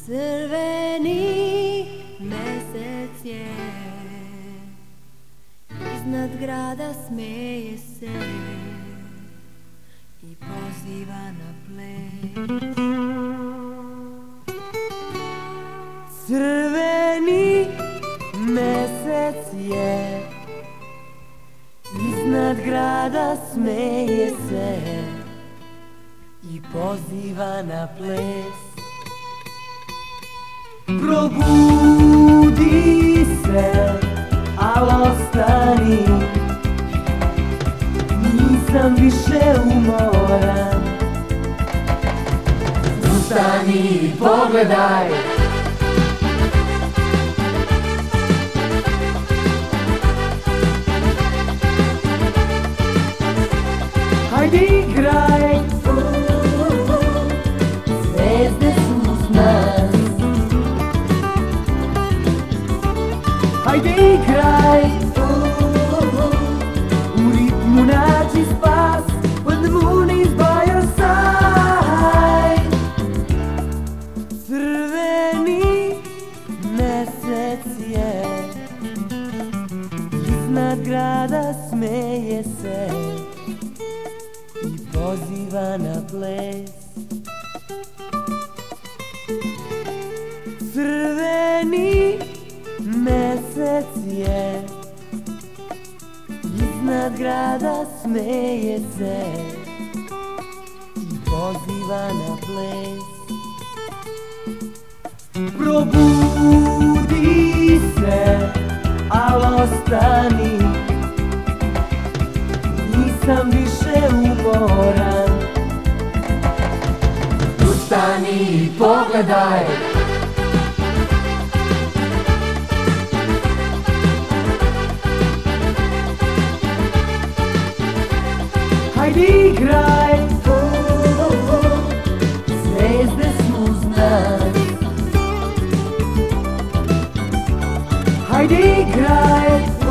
Crveni mesec je, iznad grada smeje se i poziva na ples. Crveni mesec je, iznad grada smeje se i poziva na ples. Probudi se, al ostani, nisam više umoran. Ustani i pogledaj, hajde igraj, zvezde su uz nas. Hajde igraj, u ritmu nađi spas, when the moon is by your side. Crveni mesec je, iznad grada smeje se i poziva na ples. Crveni mesec je, iznad grada smeje se i poziva na ples. Probudi se, al ostani, nisam više umoran. Ustani i pogledaj, hajde igraj, zvezde su uz nas. Hajde igraj,